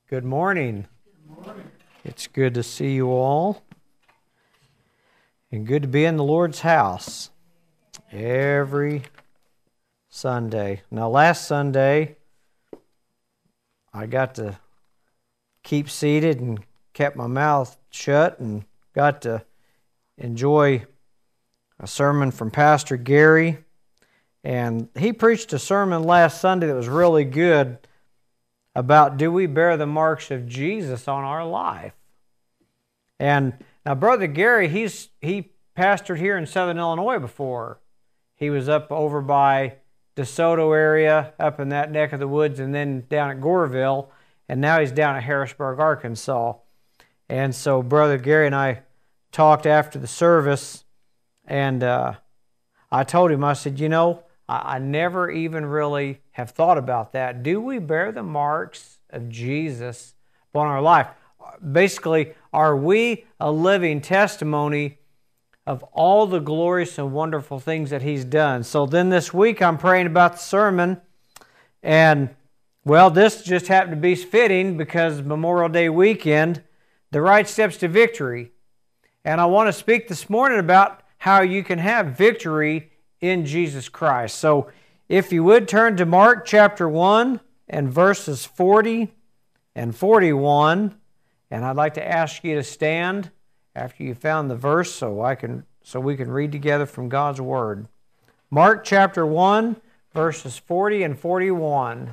Good morning. Good morning. It's good to see you all, and good to be in the Lord's house every Sunday. Now, last Sunday, I got to keep seated and kept my mouth shut and got to enjoy a sermon from Pastor Gary. And he preached a sermon last Sunday that was really good about do we bear the marks of Jesus on our life. And now Brother Gary, he pastored here in Southern Illinois before. He was up over by DeSoto area, up in that neck of the woods, and then down at Goreville, and now he's down at Harrisburg, Arkansas. And so Brother Gary and I talked after the service, and I told him, I said, you know, I never even really have thought about that. Do we bear the marks of Jesus upon our life? Basically, are we a living testimony of all the glorious and wonderful things that He's done? So then this week I'm praying about the sermon, and well, this just happened to be fitting because Memorial Day weekend, the right steps to victory. And I want to speak this morning about how you can have victory in Jesus Christ. So if you would turn to Mark chapter 1 and verses 40 and 41, and I'd like to ask you to stand after you found the verse so we can read together from God's Word. Mark chapter 1 verses 40 and 41.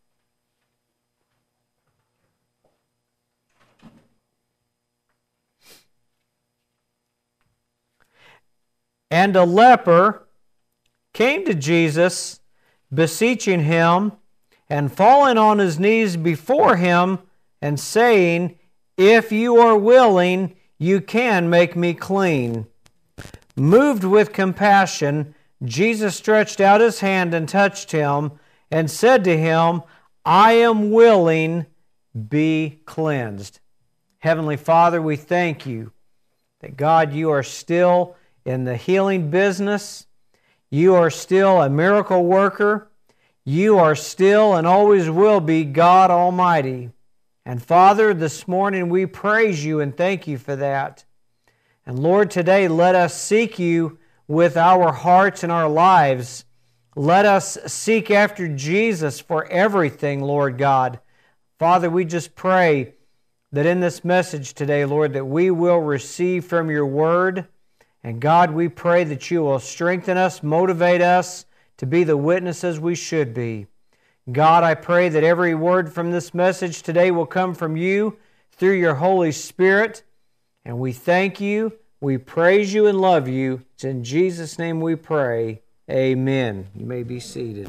And a leper came to Jesus, beseeching Him, and falling on his knees before Him, and saying, If you are willing, you can make me clean. Moved with compassion, Jesus stretched out His hand and touched him, and said to him, I am willing, be cleansed. Heavenly Father, we thank You that, God, You are still in the healing business. You are still a miracle worker. You are still and always will be God Almighty. And Father, this morning we praise You and thank You for that. And Lord, today let us seek You with our hearts and our lives. Let us seek after Jesus for everything, Lord God. Father, we just pray that in this message today, Lord, that we will receive from Your Word. And God, we pray that You will strengthen us, motivate us to be the witnesses we should be. God, I pray that every word from this message today will come from You through Your Holy Spirit. And we thank You, we praise You, and love You. It's in Jesus' name we pray. Amen. You may be seated.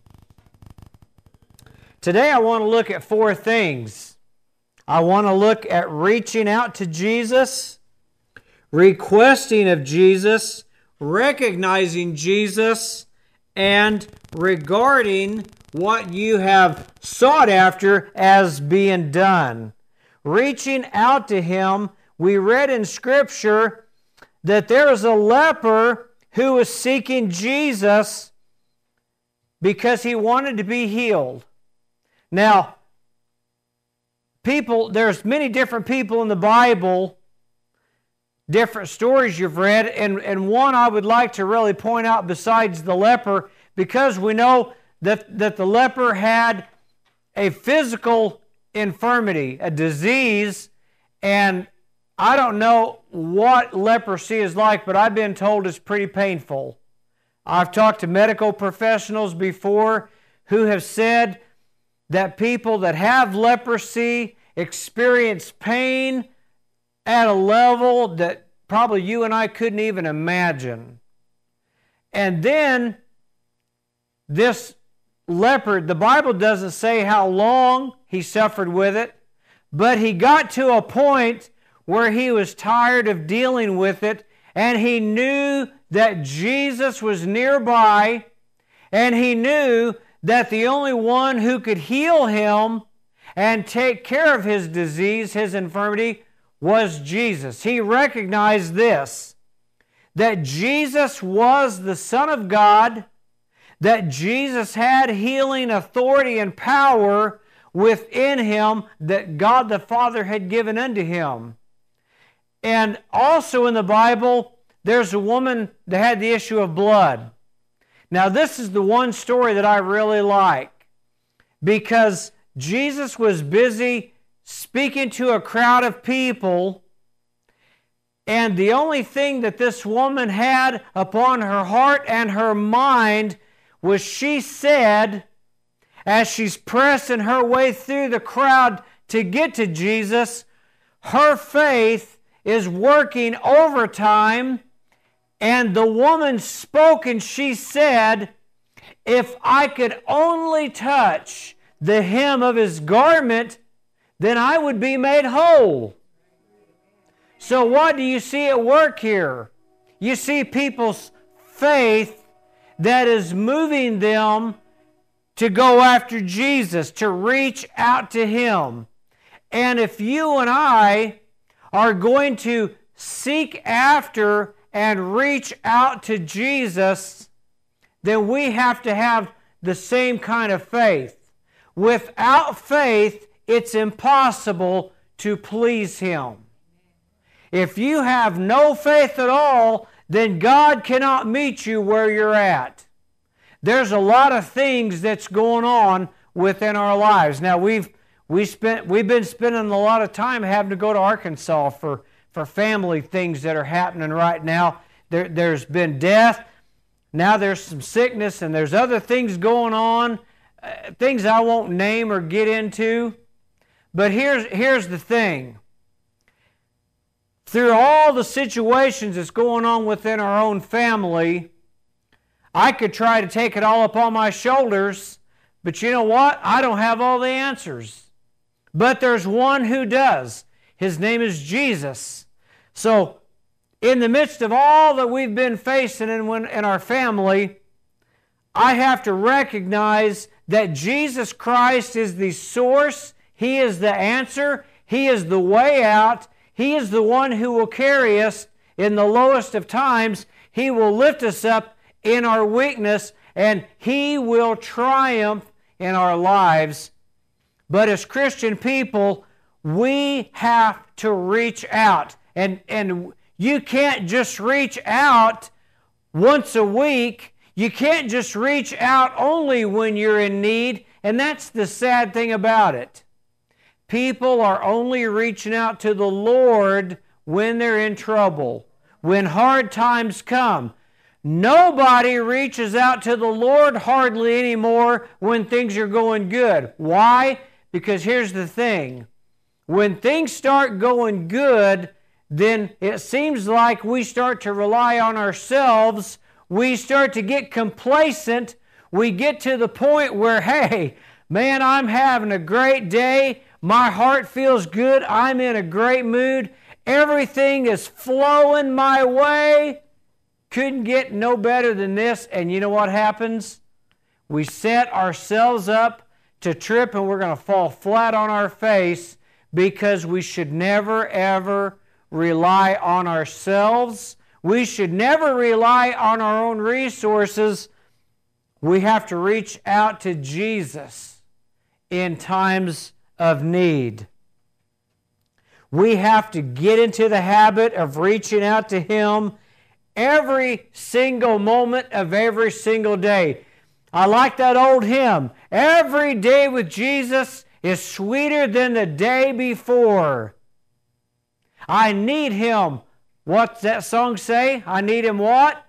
Today I want to look at 4 things. I want to look at reaching out to Jesus, requesting of Jesus, recognizing Jesus, and regarding what you have sought after as being done. Reaching out to Him, we read in Scripture that there is a leper who was seeking Jesus because he wanted to be healed. Now, there's many different people in the Bible, different stories you've read, and one I would like to really point out besides the leper, because we know that the leper had a physical infirmity, a disease, and I don't know what leprosy is like, but I've been told it's pretty painful. I've talked to medical professionals before who have said that people that have leprosy experience pain at a level that probably you and I couldn't even imagine. And then this leper, the Bible doesn't say how long he suffered with it, but he got to a point where he was tired of dealing with it, and he knew that Jesus was nearby, and he knew that the only one who could heal him and take care of his disease, his infirmity, was Jesus. He recognized this, that Jesus was the Son of God, that Jesus had healing authority and power within him that God the Father had given unto him. And also in the Bible, there's a woman that had the issue of blood. Now, this is the one story that I really like, because Jesus was busy speaking to a crowd of people, and the only thing that this woman had upon her heart and her mind was, she said, as she's pressing her way through the crowd to get to Jesus, her faith is working overtime. And the woman spoke and she said, if I could only touch the hem of his garment, then I would be made whole. So what do you see at work here? You see people's faith that is moving them to go after Jesus, to reach out to him. And if you and I are going to seek after and reach out to Jesus, then we have to have the same kind of faith. Without faith, it's impossible to please him. If you have no faith at all, then God cannot meet you where you're at. There's a lot of things that's going on within our lives. Now, we've been spending a lot of time having to go to Arkansas for family things that are happening right now. There's been death. Now there's some sickness, and there's other things going on, things I won't name or get into. But here's the thing. Through all the situations that's going on within our own family, I could try to take it all upon my shoulders, but you know what? I don't have all the answers. But there's one who does. His name is Jesus. So, in the midst of all that we've been facing in our family, I have to recognize that Jesus Christ is the source. He is the answer. He is the way out. He is the one who will carry us in the lowest of times. He will lift us up in our weakness, and He will triumph in our lives. But as Christian people, we have to reach out. And you can't just reach out once a week. You can't just reach out only when you're in need. And that's the sad thing about it. People are only reaching out to the Lord when they're in trouble, when hard times come. Nobody reaches out to the Lord hardly anymore when things are going good. Why? Because here's the thing. When things start going good, then it seems like we start to rely on ourselves. We start to get complacent. We get to the point where, hey, man, I'm having a great day. My heart feels good. I'm in a great mood. Everything is flowing my way. Couldn't get no better than this. And you know what happens? We set ourselves up to trip, and we're going to fall flat on our face, because we should never, ever rely on ourselves. We should never rely on our own resources. We have to reach out to Jesus in times of need. We have to get into the habit of reaching out to Him every single moment of every single day. I like that old hymn. Every day with Jesus is sweeter than the day before. I need Him. What's that song say? I need Him what?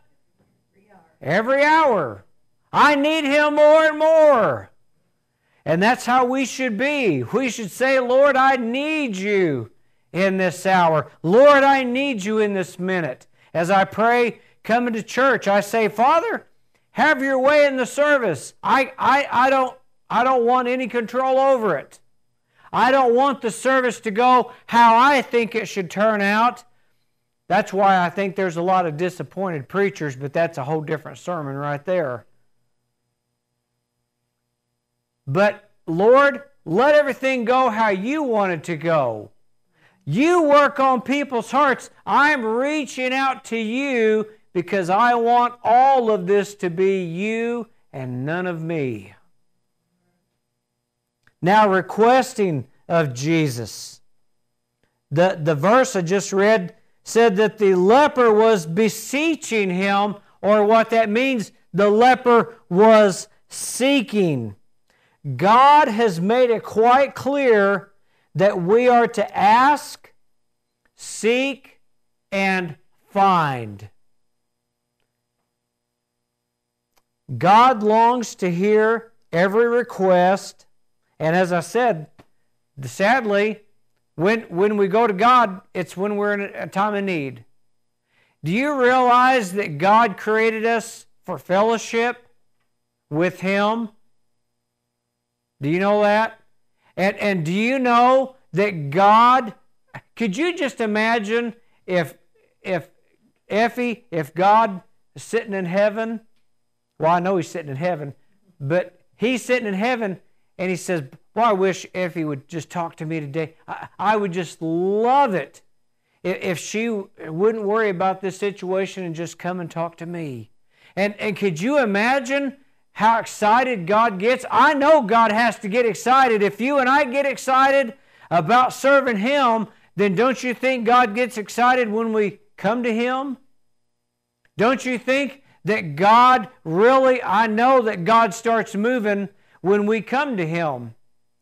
Every hour. I need Him more and more. And that's how we should be. We should say, Lord, I need You in this hour. Lord, I need You in this minute. As I pray coming to church, I say, Father, have Your way in the service. I don't want any control over it. I don't want the service to go how I think it should turn out. That's why I think there's a lot of disappointed preachers, but that's a whole different sermon right there. But Lord, let everything go how You want it to go. You work on people's hearts. I'm reaching out to You because I want all of this to be You and none of me. now requesting of Jesus. The verse I just read said that the leper was beseeching him, or what that means, the leper was seeking. God has made it quite clear that we are to ask, seek, and find. God longs to hear every request, and as I said, sadly, when we go to God, it's when we're in a time of need. Do you realize that God created us for fellowship with Him? Do you know that? And do you know that God, could you just imagine if God is sitting in heaven? Well, I know He's sitting in heaven, but He's sitting in heaven and He says, "Boy, I wish Effie would just talk to me today. I would just love it if she wouldn't worry about this situation and just come and talk to me." And could you imagine how excited God gets? I know God has to get excited. If you and I get excited about serving Him, then don't you think God gets excited when we come to Him? Don't you think that God really, I know that God starts moving when we come to Him.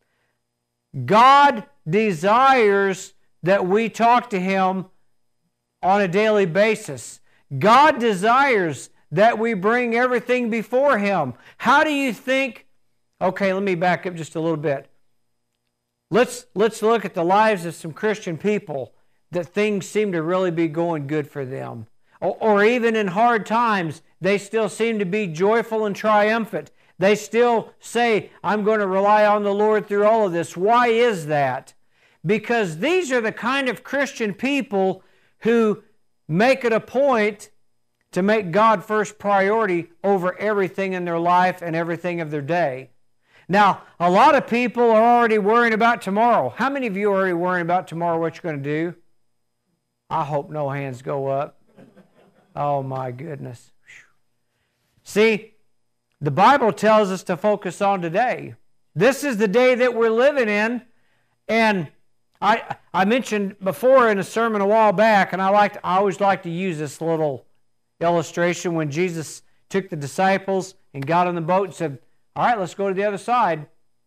God desires that we talk to Him on a daily basis. God desires that we bring everything before Him. How do you think, okay, let me back up just a little bit. Let's look at the lives of some Christian people that things seem to really be going good for them. Or even in hard times, they still seem to be joyful and triumphant. They still say, I'm going to rely on the Lord through all of this. Why is that? Because these are the kind of Christian people who make it a point to make God first priority over everything in their life and everything of their day. Now, a lot of people are already worrying about tomorrow. How many of you are already worrying about tomorrow, what you're going to do? I hope no hands go up. Oh my goodness. See, the Bible tells us to focus on today. This is the day that we're living in. And I mentioned before in a sermon a while back, and I always like to use this little illustration when Jesus took the disciples and got on the boat and said, all right, let's go to the other side.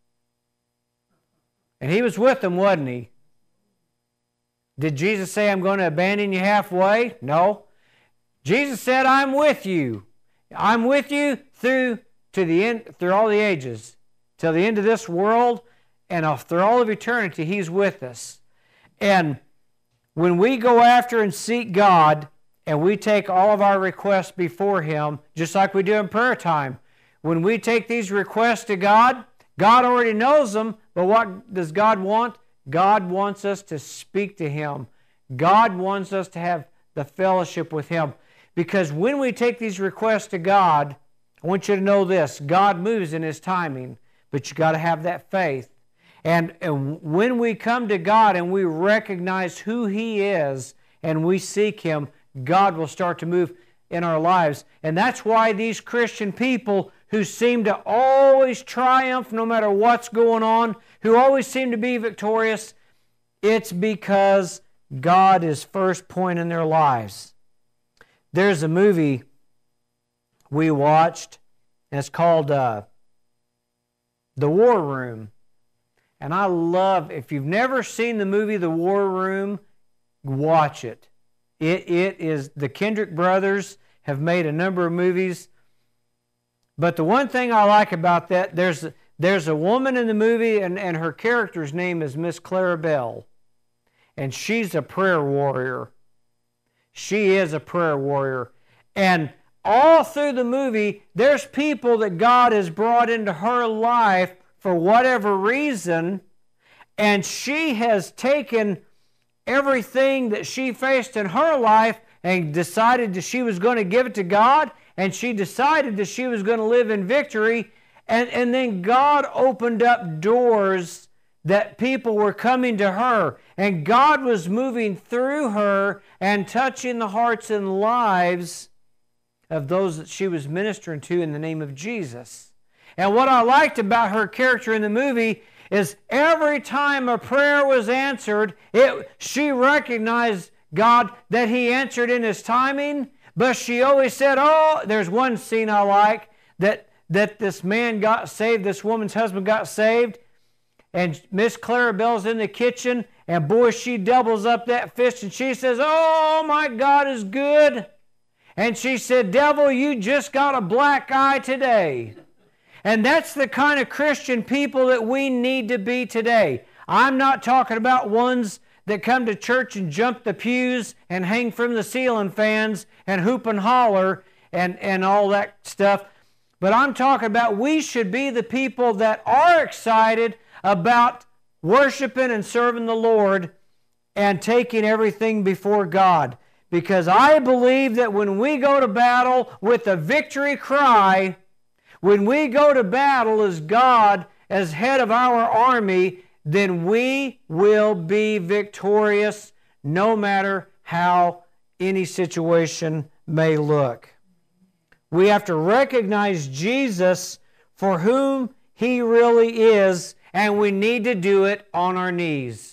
And He was with them, wasn't He? Did Jesus say, I'm going to abandon you halfway? No. Jesus said, I'm with you. I'm with you through all the ages, till the end of this world, and through all of eternity, He's with us. And when we go after and seek God, and we take all of our requests before Him, just like we do in prayer time, when we take these requests to God, God already knows them, but what does God want? God wants us to speak to Him. God wants us to have the fellowship with Him. Because when we take these requests to God, I want you to know this, God moves in His timing, but you got to have that faith. And when we come to God and we recognize who He is and we seek Him, God will start to move in our lives. And that's why these Christian people who seem to always triumph no matter what's going on, who always seem to be victorious, it's because God is first point in their lives. There's a movie we watched, and it's called The War Room. And I love, if you've never seen the movie The War Room, watch it. It is, the Kendrick brothers have made a number of movies. But the one thing I like about that, there's a woman in the movie, and her character's name is Miss Clara Bell. And she's a prayer warrior. She is a prayer warrior. And all through the movie, there's people that God has brought into her life for whatever reason, and she has taken everything that she faced in her life and decided that she was going to give it to God, and she decided that she was going to live in victory, and then God opened up doors that people were coming to her, and God was moving through her and touching the hearts and lives of those that she was ministering to in the name of Jesus. And what I liked about her character in the movie is every time a prayer was answered, she recognized God, that He answered in His timing, but she always said, oh, there's one scene I like, that this man got saved, this woman's husband got saved, and Miss Clarabelle's in the kitchen, and boy, she doubles up that fist, and she says, oh, my God is good. And she said, devil, you just got a black eye today. And that's the kind of Christian people that we need to be today. I'm not talking about ones that come to church and jump the pews and hang from the ceiling fans and hoop and holler and all that stuff. But I'm talking about we should be the people that are excited about worshiping and serving the Lord and taking everything before God. Because I believe that when we go to battle with a victory cry, when we go to battle as God, as head of our army, then we will be victorious no matter how any situation may look. We have to recognize Jesus for whom He really is, and we need to do it on our knees.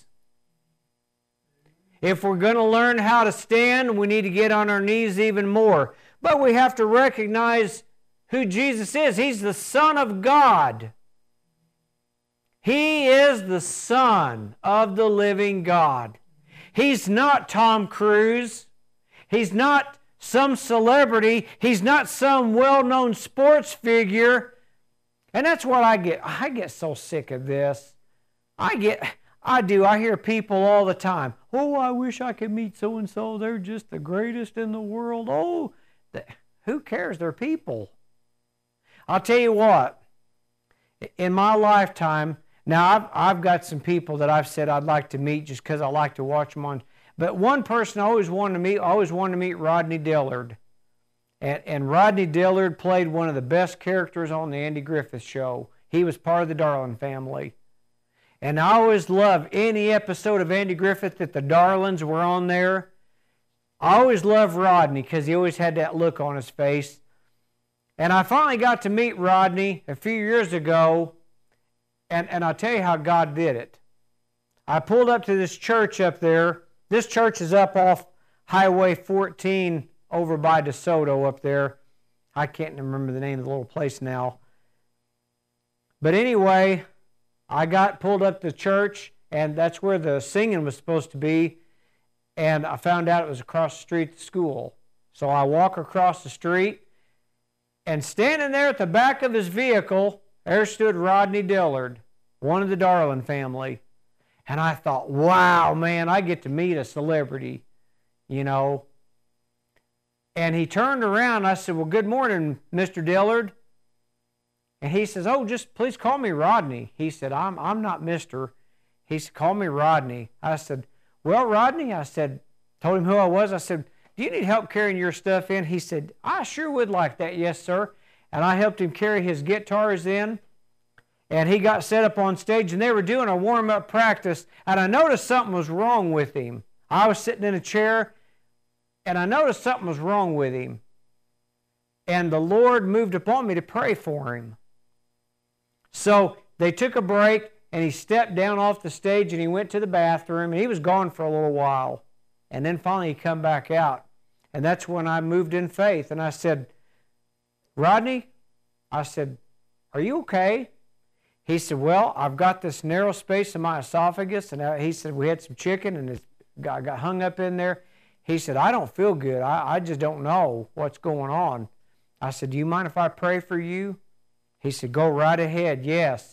If we're going to learn how to stand, we need to get on our knees even more. But we have to recognize who Jesus is. He's the Son of God. He is the Son of the living God. He's not Tom Cruise. He's not some celebrity. He's not some well-known sports figure. And that's what I get. I get so sick of this. I hear people all the time. Oh, I wish I could meet so-and-so. They're just the greatest in the world. Oh, who cares? They're people. I'll tell you what. In my lifetime, now I've got some people that I've said I'd like to meet just because I like to watch them on. But one person I always wanted to meet Rodney Dillard. And Rodney Dillard played one of the best characters on the Andy Griffith Show. He was part of the Darling family. And I always loved any episode of Andy Griffith that the Darlings were on there. I always loved Rodney because he always had that look on his face. And I finally got to meet Rodney a few years ago, and I'll tell you how God did it. I pulled up to this church up there. This church is up off Highway 14 over by DeSoto up there. I can't remember the name of the little place now. But anyway, I got pulled up to church, and that's where the singing was supposed to be, and I found out it was across the street at the school. So I walk across the street, and standing there at the back of his vehicle, there stood Rodney Dillard, one of the Darling family. And I thought, wow, man, I get to meet a celebrity, you know. And he turned around, I said, well, good morning, Mr. Dillard. And he says, oh, just please call me Rodney. He said, I'm not Mr. He said, call me Rodney. I said, well, Rodney, told him who I was. I said, do you need help carrying your stuff in? He said, I sure would like that, yes, sir. And I helped him carry his guitars in. And he got set up on stage, and they were doing a warm-up practice. And I noticed something was wrong with him. I was sitting in a chair, and I noticed something was wrong with him. And the Lord moved upon me to pray for him. So they took a break, and he stepped down off the stage, and he went to the bathroom, and he was gone for a little while. And then finally he come back out. And that's when I moved in faith. And I said, Rodney, I said, are you okay? He said, well, I've got this narrow space in my esophagus. And he said, we had some chicken, and it got hung up in there. He said, I don't feel good. I just don't know what's going on. I said, do you mind if I pray for you? He said, go right ahead, yes.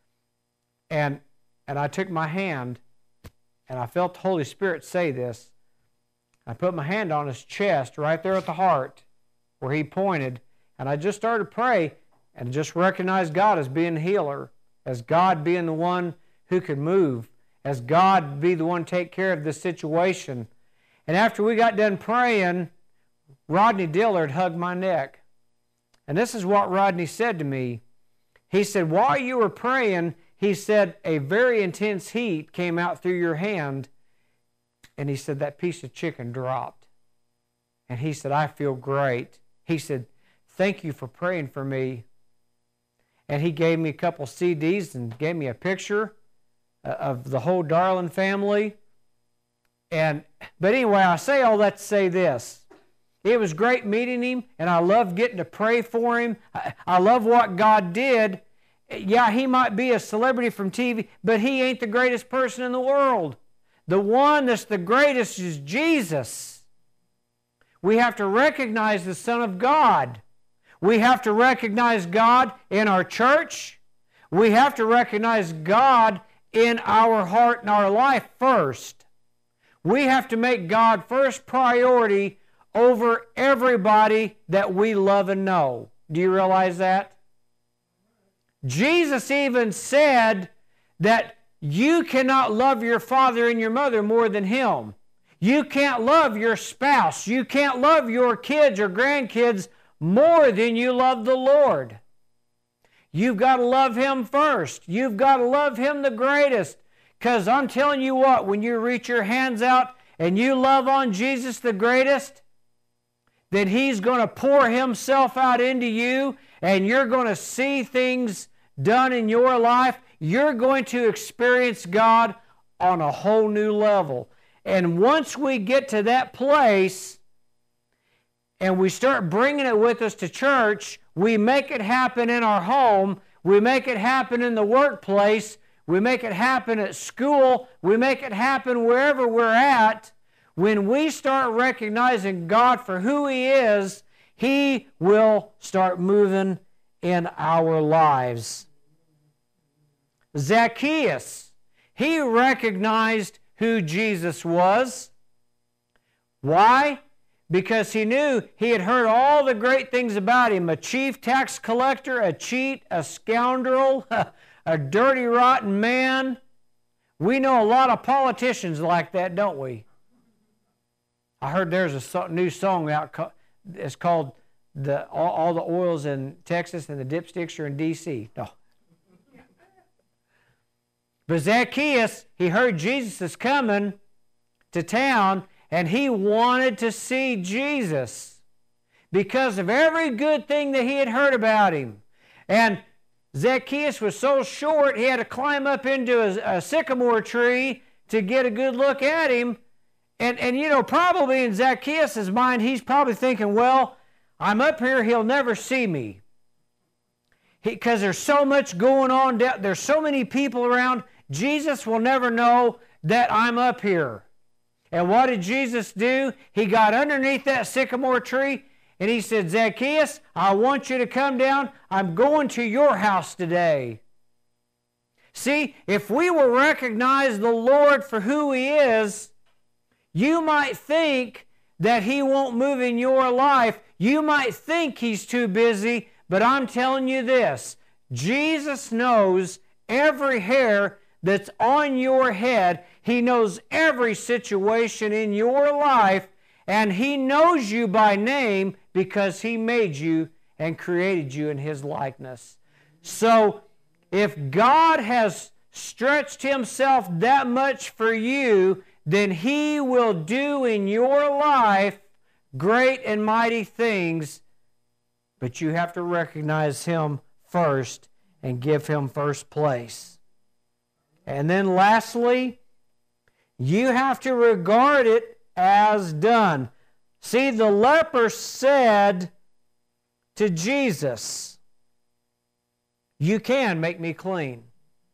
And I took my hand, and I felt the Holy Spirit say this. I put my hand on his chest right there at the heart where he pointed, and I just started to pray and just recognized God as being the healer, as God being the one who could move, as God be the one to take care of this situation. And after we got done praying, Rodney Dillard hugged my neck. And this is what Rodney said to me. He said, while you were praying, he said, a very intense heat came out through your hand. And he said, that piece of chicken dropped. And he said, I feel great. He said, thank you for praying for me. and he gave me a couple CDs and gave me a picture of the whole Darling family. But anyway, I say all that to say this. It was great meeting him, and I love getting to pray for him. I love what God did. Yeah, he might be a celebrity from TV, but he ain't the greatest person in the world. The one that's the greatest is Jesus. We have to recognize the Son of God. We have to recognize God in our church. We have to recognize God in our heart and our life first. We have to make God first priority over everybody that we love and know. Do you realize that? Jesus even said that you cannot love your father and your mother more than Him. You can't love your spouse. You can't love your kids or grandkids more than you love the Lord. You've got to love Him first. You've got to love Him the greatest. Because I'm telling you what, when you reach your hands out and you love on Jesus the greatest, then He's going to pour Himself out into you, and you're going to see things done in your life. You're going to experience God on a whole new level. And once we get to that place and we start bringing it with us to church, we make it happen in our home, we make it happen in the workplace, we make it happen at school, we make it happen wherever we're at. When we start recognizing God for who He is, He will start moving in our lives. Zacchaeus, he recognized who Jesus was. Why? Because he knew he had heard all the great things about Him. A chief tax collector, a cheat, a scoundrel, a dirty, rotten man. We know a lot of politicians like that, don't we? I heard there's a new song out. It's called all the oils in Texas and the dipsticks are in D.C. No. But Zacchaeus, he heard Jesus is coming to town, and he wanted to see Jesus because of every good thing that he had heard about Him. And Zacchaeus was so short, he had to climb up into a sycamore tree to get a good look at Him. And you know, probably in Zacchaeus' mind, he's probably thinking, well, I'm up here, He'll never see me. Because there's so much going on, there's so many people around, Jesus will never know that I'm up here. And what did Jesus do? He got underneath that sycamore tree and He said, Zacchaeus, I want you to come down. I'm going to your house today. See, if we will recognize the Lord for who He is, you might think that He won't move in your life. You might think He's too busy, but I'm telling you this, Jesus knows every hair that's on your head. He knows every situation in your life, and He knows you by name because He made you and created you in His likeness. So, if God has stretched Himself that much for you, then He will do in your life great and mighty things, but you have to recognize Him first and give Him first place. And then lastly, you have to regard it as done. See, the leper said to Jesus, you can make me clean.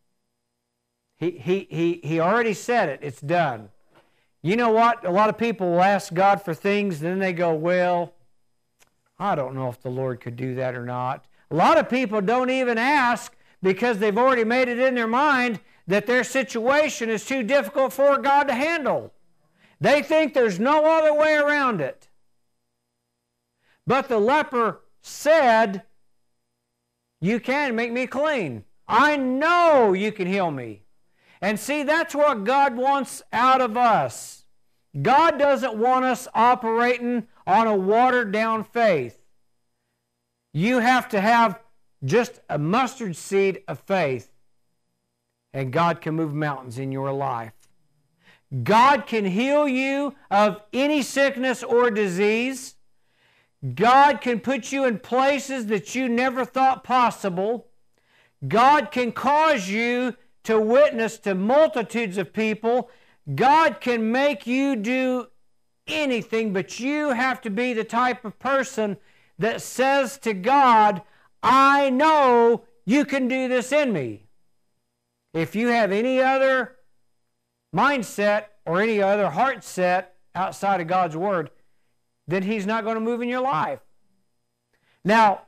He already said it. It's done. You know what? A lot of people will ask God for things, and then they go, well, I don't know if the Lord could do that or not. A lot of people don't even ask because they've already made it in their mind that their situation is too difficult for God to handle. They think there's no other way around it. But the leper said, you can make me clean. I know you can heal me. And see, that's what God wants out of us. God doesn't want us operating on a watered-down faith. You have to have just a mustard seed of faith, and God can move mountains in your life. God can heal you of any sickness or disease. God can put you in places that you never thought possible. God can cause you to witness to multitudes of people. God can make you do anything, but you have to be the type of person that says to God, I know you can do this in me. If you have any other mindset or any other heart set outside of God's Word, then He's not going to move in your life. Now,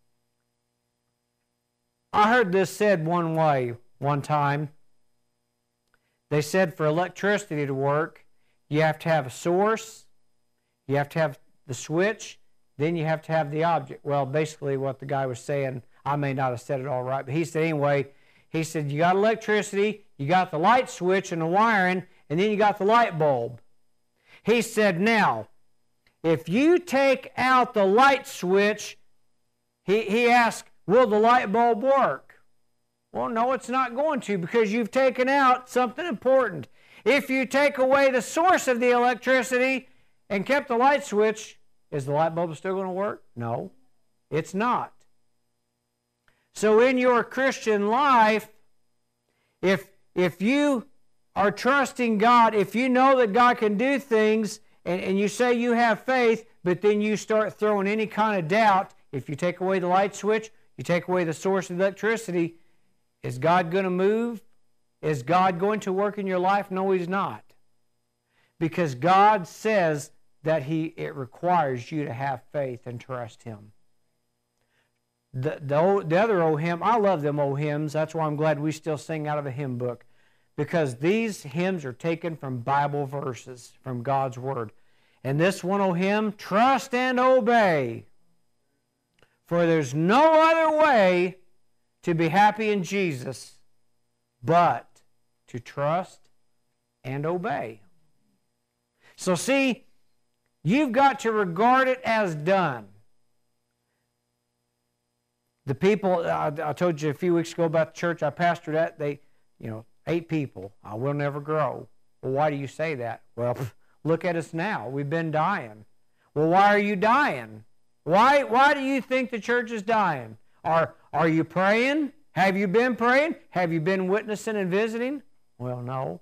I heard this said one way one time. They said for electricity to work, you have to have a source, you have to have the switch, then you have to have the object. Well, basically what the guy was saying, I may not have said it all right, but he said anyway, he said you got electricity, you got the light switch and the wiring, and then you got the light bulb. He said, now, if you take out the light switch, he asked, will the light bulb work? Well, no, it's not going to, because you've taken out something important. If you take away the source of the electricity and kept the light switch, is the light bulb still going to work? No, it's not. So in your Christian life, if you are trusting God, if you know that God can do things, and you say you have faith, but then you start throwing any kind of doubt, if you take away the light switch, you take away the source of electricity, is God going to move? Is God going to work in your life? No, He's not. Because God says that it requires you to have faith and trust Him. The other old hymn, I love them old hymns. That's why I'm glad we still sing out of a hymn book. Because these hymns are taken from Bible verses, from God's Word. And this one old hymn, trust and obey. For there's no other way to be happy in Jesus but to trust and obey. So see, you've got to regard it as done. The people, I told you a few weeks ago about the church I pastored at, 8 people. I will never grow. Well, why do you say that? Well, look at us now. We've been dying. Well, why are you dying? Why do you think the church is dying? Are you praying? Have you been praying? Have you been witnessing and visiting? Well, no.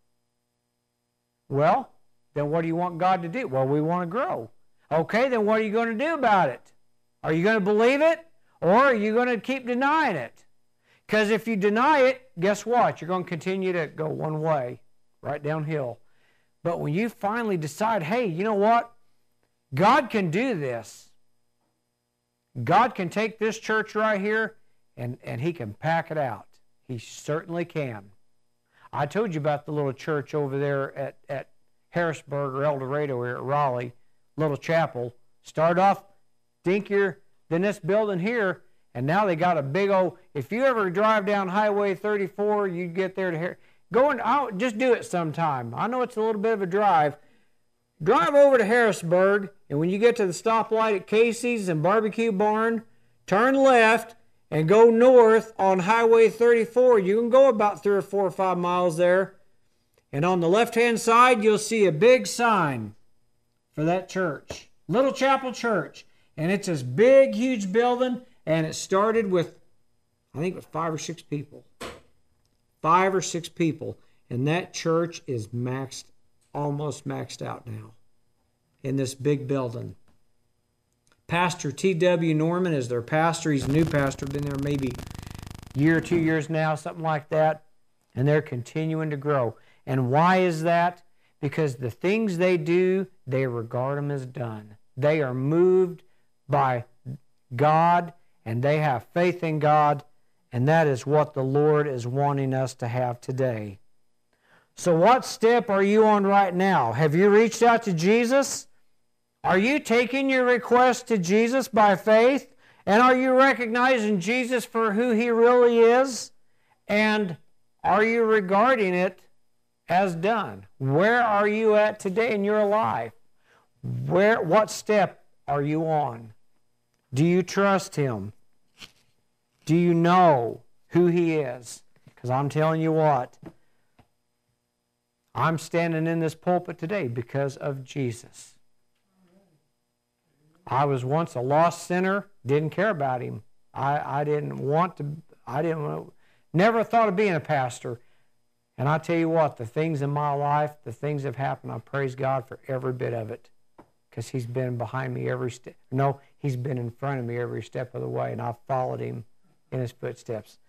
Well, then what do you want God to do? Well, we want to grow. Okay, then what are you going to do about it? Are you going to believe it? Or are you going to keep denying it? Because if you deny it, guess what? You're going to continue to go one way, right downhill. But when you finally decide, hey, you know what? God can do this. God can take this church right here and He can pack it out. He certainly can. I told you about the little church over there at Harrisburg or El Dorado here at Raleigh, little chapel. Started off dinkier than this building here, and now they got a big old, if you ever drive down Highway 34, you get there to just do it sometime. I know it's a little bit of a drive. Drive over to Harrisburg, and when you get to the stoplight at Casey's and Barbecue Barn, turn left and go north on Highway 34. You can go about 3 or 4 or 5 miles there. And on the left-hand side, you'll see a big sign for that church. Little Chapel Church. And it's this big, huge building, and it started with, I think, with 5 or 6 people. 5 or 6 people. And that church is almost maxed out now in this big building. Pastor T.W. Norman is their pastor. He's a new pastor, been there maybe a year or 2 years now, something like that. And they're continuing to grow. And why is that? Because the things they do, they regard them as done. They are moved by God, and they have faith in God, and that is what the Lord is wanting us to have today. So what step are you on right now? Have you reached out to Jesus? Are you taking your request to Jesus by faith? And are you recognizing Jesus for who He really is? And are you regarding it as done? Where are you at today in your life? What step are you on? Do you trust Him? Do you know who He is? Because I'm telling you what, I'm standing in this pulpit today because of Jesus. I was once a lost sinner, didn't care about Him. I didn't want to, I never thought of being a pastor. And I tell you what, the things in my life, the things that have happened, I praise God for every bit of it. Because He's been behind me every step. No, He's been in front of me every step of the way, and I've followed Him in His footsteps.